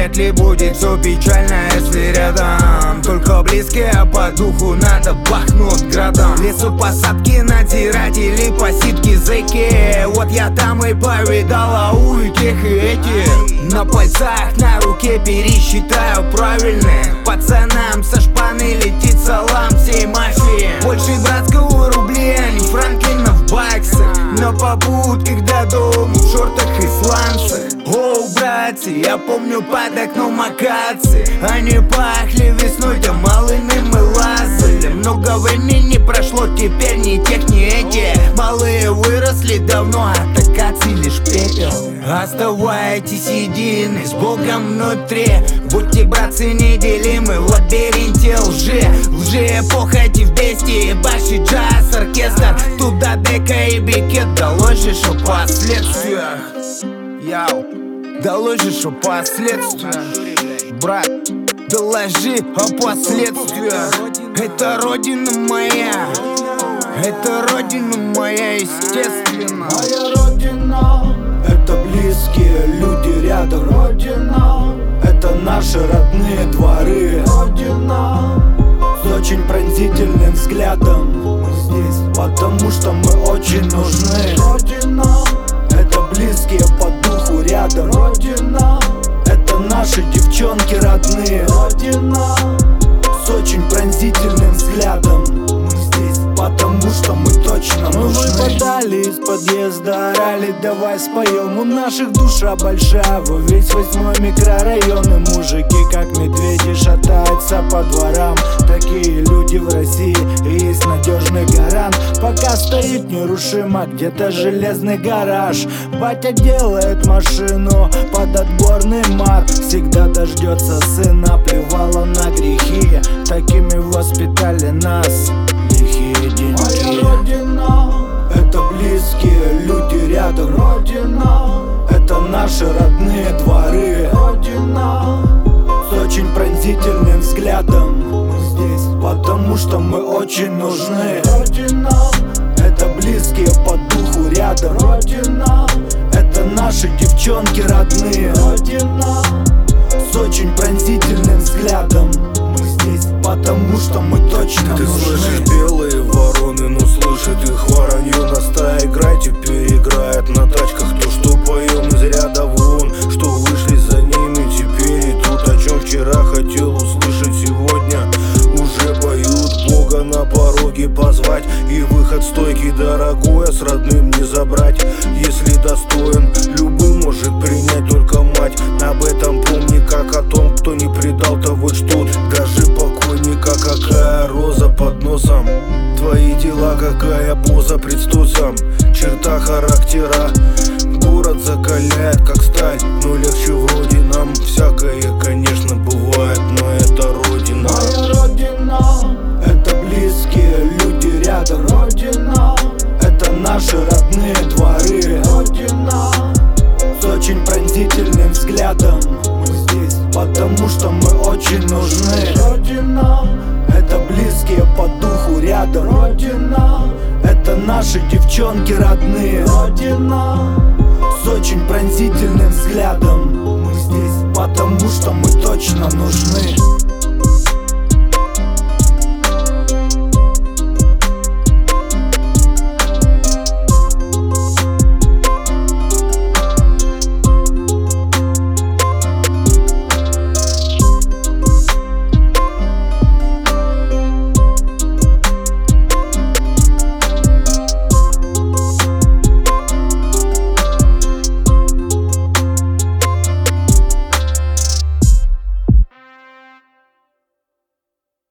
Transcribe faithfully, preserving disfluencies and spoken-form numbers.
вряд ли будет все печально, если рядом только близкие по духу надо бахнуть градом. Лесопосадки, надзиратели, посидки, зэки. Вот я там и повидала у и тех и этих. На пальцах, на руке пересчитаю правильных. Пацанам со шпаны летит салам всей мафии. Больше братского рубля, не Франклина в баксах. На попутках до дома, в шортах и сланцах. Оу, братцы, я помню под окном акации. Они пахли весной, да малыми мы лазали. Много времени прошло, теперь ни тех, ни этих. Малые выросли давно, от акаций лишь пепел. Оставайтесь едины с Богом внутри. Будьте, братцы, неделимы в лабиринте лжи. Лжи, похоти в бестии, ебаши джаз, оркестр. Туда дека и бикет, доложишь о последствиях. Яу, доложишь о последствиях. Брат, доложи о последствиях. Это родина моя, это родина моя, естественно. Моя родина — это близкие люди рядом. Родина — это наши родные дворы. Родина с очень пронзительным взглядом. Мы здесь, потому что мы очень нужны. Родина — это близкие по духу рядом. Родина — это наши девчонки родные. Родина с очень пронзительным взглядом. Мы здесь, потому что мы точно нужны. Мы подали из подъезда, орали, давай споем. У наших душа большая, во весь восьмой микрорайон. И мужики, как медведи, шатаются по дворам. Такие люди в России, и есть надежный гарант. Пока стоит нерушимо где-то железный гараж. Батя делает машину под отборный мат. Всегда дождется сына, плевала на грехи. Такими воспитали нас лихие деньги. Моя родина — это близкие люди рядом. Родина — это наши родные дворы. Родина с очень пронзительным взглядом. Мы здесь, потому что мы очень нужны. Родина — это близкие по духу рядом. Родина — это наши девчонки родные. Родина с очень пронзительным взглядом. Мы здесь, потому что мы точно Ты нужны. слышишь белые вороны, но слышит их воронье. На ста играй, теперь играет на тачках. То, что поем из ряда вон, что вышли за ними теперь идут. О чем вчера хотел услышать, сегодня уже поют. Бога на пороге позвать и выход стойкий, дорогое, с родным не забрать. Если достоин, любым может принять только мать. Об этом помни, как о том, кто не предал, того ждут. Даже покойника, какая роза под носом. Твои дела, какая поза пред стосом. Черта характера город закаляет, как сталь. Но легче вроде нам всякое, конечно, бывает. Но это родина. Моя родина — это близкие люди рядом. Родина — это наши родные дворы. Родина с очень пронзительным взглядом. Мы здесь, потому что мы очень нужны. Родина — это близкие по духу рядом. Родина — это наши девчонки родные. Родина с очень пронзительным взглядом. Мы здесь, потому что мы точно нужны.